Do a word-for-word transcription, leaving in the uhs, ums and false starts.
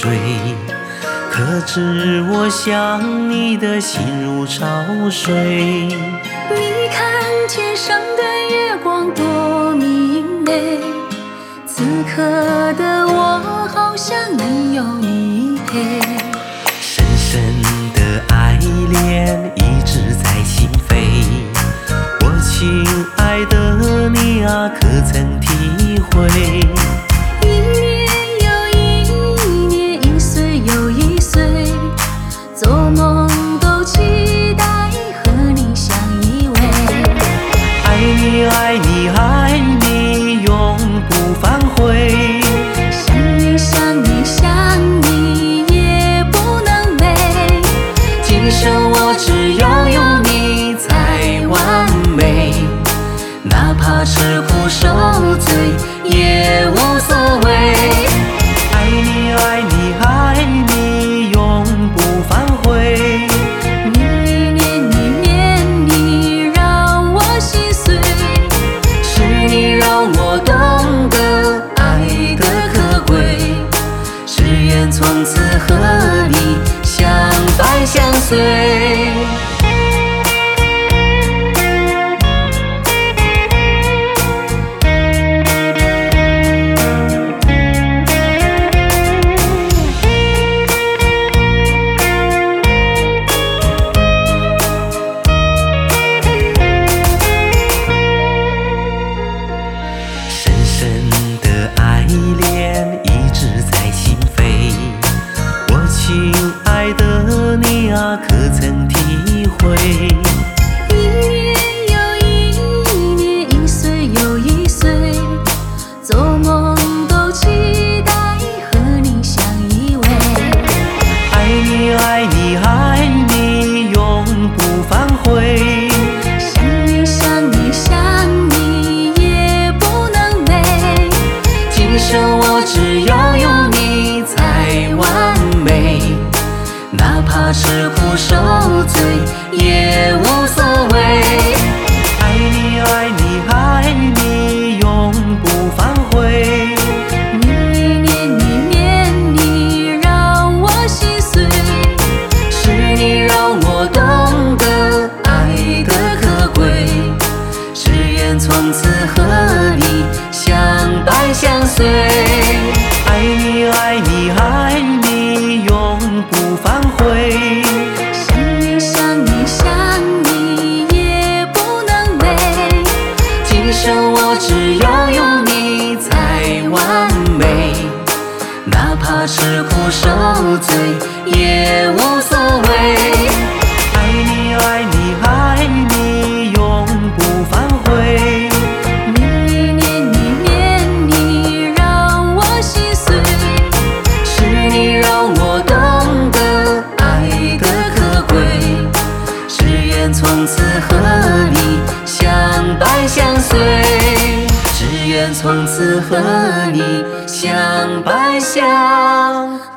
水。可知我想你的心如潮水。 你看天上的月光多明媚，此刻的我好想能有你陪。 深深的爱恋一直在心扉，我亲爱的你啊，可曾体会？ 一年又一年，一岁又一岁，做梦都期待和你相依偎。 爱你爱你爱你，永不反悔。 想你想你想你，也不能寐。今生我只要有你才完美，哪怕吃苦受罪也无所谓。 爱你爱你爱你，永不反悔。 念你念你念你，让我心碎。是你让我懂得爱的可贵，只愿从此和你相伴相随。 亲爱的你啊，可曾体会？ 一年又一年，一岁又一岁，做梦都期待和你相依偎。 爱你爱你爱你，永不反悔。 想你想你想你，也不能寐。今生我只要有你才完美，哪怕吃苦受罪也无所谓。 爱你爱你爱你，永不反悔。 念你念你念你，让我心碎。是你让我懂得爱的可贵，只愿从此和你相伴相随。 爱你爱你爱你，永不反悔。 想你想你想你，也不能寐。今生我只要有你才完美，哪怕吃苦受罪也无所谓。 爱你爱你爱你，永不反悔。 念你念你念你，让我心碎。是你让我懂得爱的可贵，只愿从此和你相伴相随。只愿从此和你相伴相